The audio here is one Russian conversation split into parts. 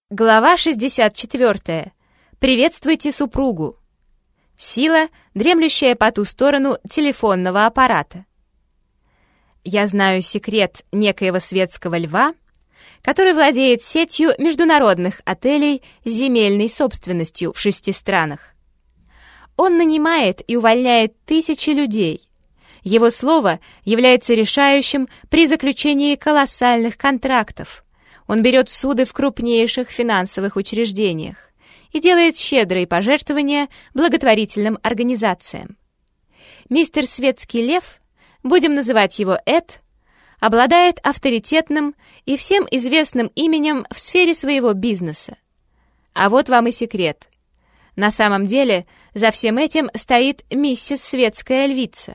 Глава 64. Приветствуйте супругу. Сила, дремлющая по ту сторону телефонного аппарата. Я знаю секрет некоего светского льва, который владеет сетью международных отелей с земельной собственностью в 6 странах. Он нанимает и увольняет тысячи людей. Его слово является решающим при заключении колоссальных контрактов. Он берет суды в крупнейших финансовых учреждениях и делает щедрые пожертвования благотворительным организациям. Мистер Светский Лев, будем называть его Эд, обладает авторитетным и всем известным именем в сфере своего бизнеса. А вот вам и секрет. На самом деле за всем этим стоит миссис Светская Львица.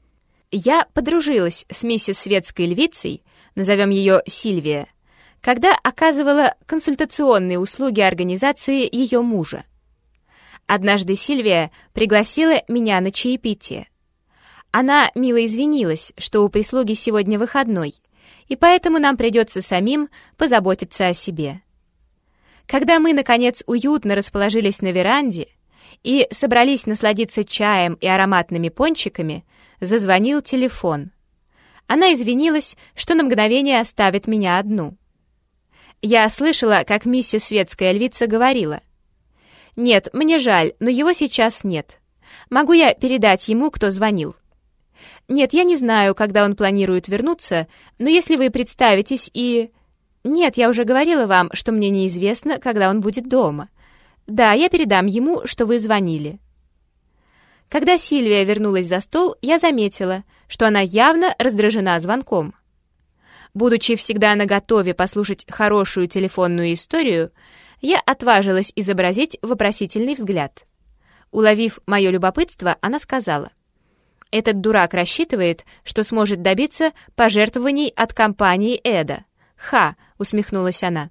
Я подружилась с миссис Светской Львицей, назовем ее Сильвия, когда оказывала консультационные услуги организации ее мужа. Однажды Сильвия пригласила меня на чаепитие. Она мило извинилась, что у прислуги сегодня выходной, и поэтому нам придется самим позаботиться о себе. Когда мы, наконец, уютно расположились на веранде и собрались насладиться чаем и ароматными пончиками, зазвонил телефон. Она извинилась, что на мгновение оставит меня одну. Я слышала, как миссис Светская Львица говорила: «Нет, мне жаль, но его сейчас нет. Могу я передать ему, кто звонил?» «Нет, я не знаю, когда он планирует вернуться, но если вы представитесь и...» «Нет, я уже говорила вам, что мне неизвестно, когда он будет дома. Да, я передам ему, что вы звонили». Когда Сильвия вернулась за стол, я заметила, что она явно раздражена звонком. Будучи всегда наготове послушать хорошую телефонную историю, я отважилась изобразить вопросительный взгляд. Уловив мое любопытство, она сказала: «Этот дурак рассчитывает, что сможет добиться пожертвований от компании Эда». «Ха!» — усмехнулась она.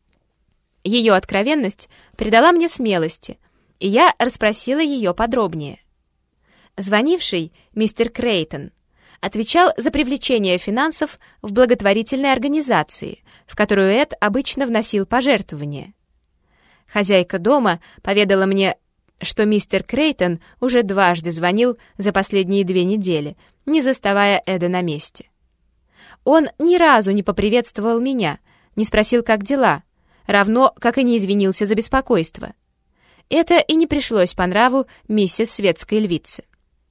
Ее откровенность придала мне смелости, и я расспросила ее подробнее. Звонивший, мистер Крейтон, отвечал за привлечение финансов в благотворительной организации, в которую Эд обычно вносил пожертвования. Хозяйка дома поведала мне, что мистер Крейтон уже дважды звонил за последние 2 недели, не заставая Эда на месте. Он ни разу не поприветствовал меня, не спросил, как дела, равно как и не извинился за беспокойство. Это и не пришлось по нраву миссис Светской Львицы.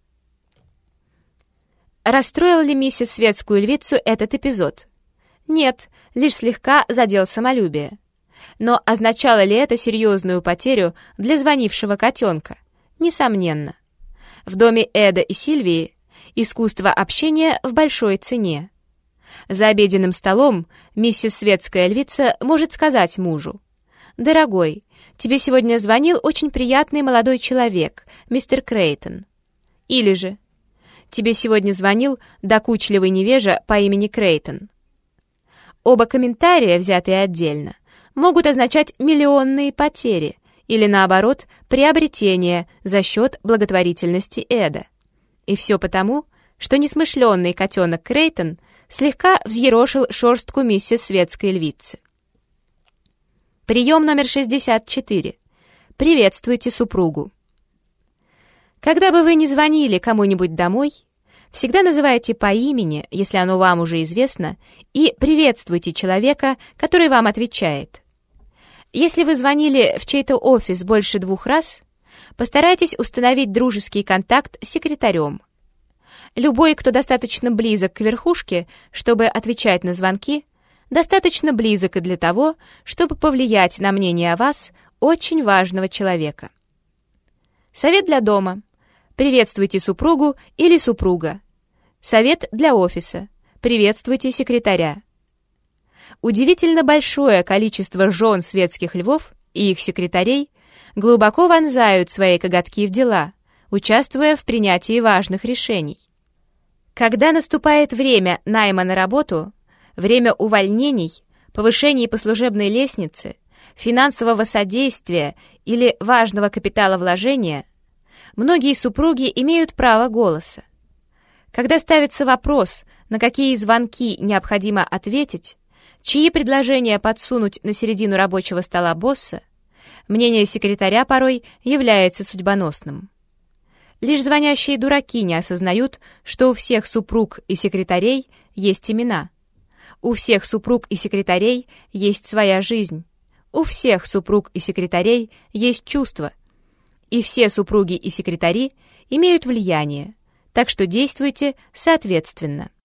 Расстроил ли миссис Светскую Львицу этот эпизод? Нет, лишь слегка задел самолюбие. Но означало ли это серьезную потерю для звонившего котенка? Несомненно. В доме Эда и Сильвии искусство общения в большой цене. За обеденным столом миссис Светская Львица может сказать мужу: «Дорогой, тебе сегодня звонил очень приятный молодой человек, мистер Крейтон». Или же: «Тебе сегодня звонил докучливый невежа по имени Крейтон». Оба комментария, взятые отдельно, могут означать миллионные потери или, наоборот, приобретение за счет благотворительности Эда. И все потому, что несмышленный котенок Крейтон слегка взъерошил шерстку миссис Светской Львицы. Прием номер 64. Приветствуйте супругу. Когда бы вы ни звонили кому-нибудь домой, всегда называйте по имени, если оно вам уже известно, и приветствуйте человека, который вам отвечает. Если вы звонили в чей-то офис больше 2 раз, постарайтесь установить дружеский контакт с секретарем. Любой, кто достаточно близок к верхушке, чтобы отвечать на звонки, достаточно близок и для того, чтобы повлиять на мнение о вас очень важного человека. Совет для дома. Приветствуйте супругу или супруга. Совет для офиса. Приветствуйте секретаря. Удивительно большое количество жен светских львов и их секретарей глубоко вонзают свои коготки в дела, участвуя в принятии важных решений. Когда наступает время найма на работу, время увольнений, повышений по служебной лестнице, финансового содействия или важного капиталовложения, многие супруги имеют право голоса. Когда ставится вопрос, на какие звонки необходимо ответить, чьи предложения подсунуть на середину рабочего стола босса, мнение секретаря порой является судьбоносным. Лишь звонящие дураки не осознают, что у всех супруг и секретарей есть имена. У всех супруг и секретарей есть своя жизнь. У всех супруг и секретарей есть чувства. И все супруги и секретари имеют влияние, так что действуйте соответственно.